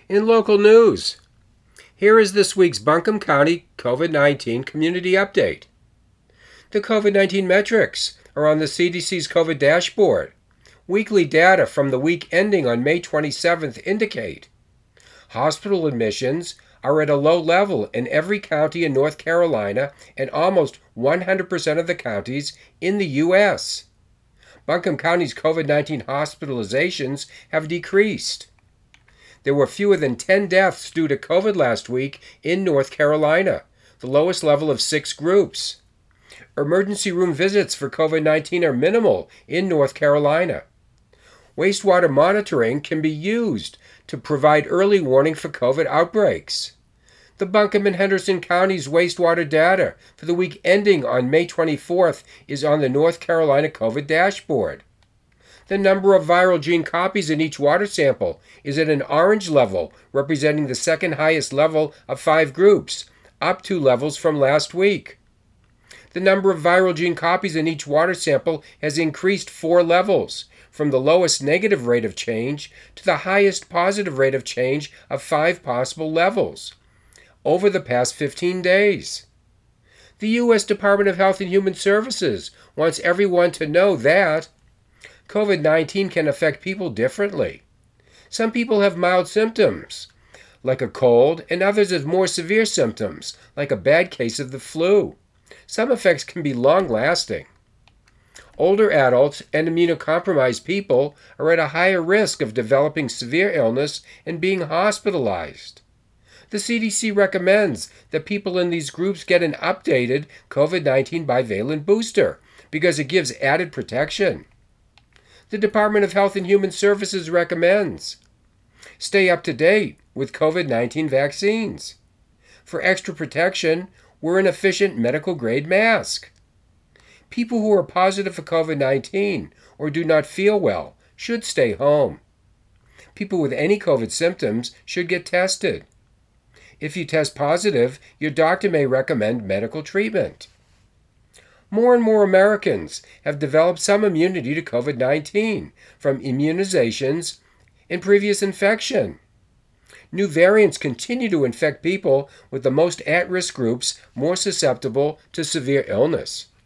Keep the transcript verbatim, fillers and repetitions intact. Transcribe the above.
In local news, here is this week's Buncombe County COVID nineteen Community Update. The COVID nineteen metrics are on the C D C's COVID dashboard. Weekly data from the week ending on May twenty-seventh indicate hospital admissions are at a low level in every county in North Carolina and almost one hundred percent of the counties in the U S Buncombe County's COVID nineteen hospitalizations have decreased. There were fewer than ten deaths due to COVID last week in North Carolina, the lowest level of six groups. Emergency room visits for COVID nineteen are minimal in North Carolina. Wastewater monitoring can be used to provide early warning for COVID outbreaks. The Buncombe and Henderson Counties wastewater data for the week ending on May twenty-fourth is on the North Carolina COVID dashboard. The number of viral gene copies in each water sample is at an orange level, representing the second highest level of five groups, up two levels from last week. The number of viral gene copies in each water sample has increased four levels, from the lowest negative rate of change to the highest positive rate of change of five possible levels, over the past fifteen days. The U S Department of Health and Human Services wants everyone to know that COVID nineteen can affect people differently. Some people have mild symptoms, like a cold, and others have more severe symptoms, like a bad case of the flu. Some effects can be long-lasting. Older adults and immunocompromised people are at a higher risk of developing severe illness and being hospitalized. The C D C recommends that people in these groups get an updated COVID nineteen bivalent booster because it gives added protection. The Department of Health and Human Services recommends stay up to date with COVID nineteen vaccines. For extra protection, wear an efficient medical-grade mask. People who are positive for COVID nineteen or do not feel well should stay home. People with any COVID symptoms should get tested. If you test positive, your doctor may recommend medical treatment. More and more Americans have developed some immunity to COVID nineteen from immunizations and previous infection. New variants continue to infect people with the most at-risk groups more susceptible to severe illness.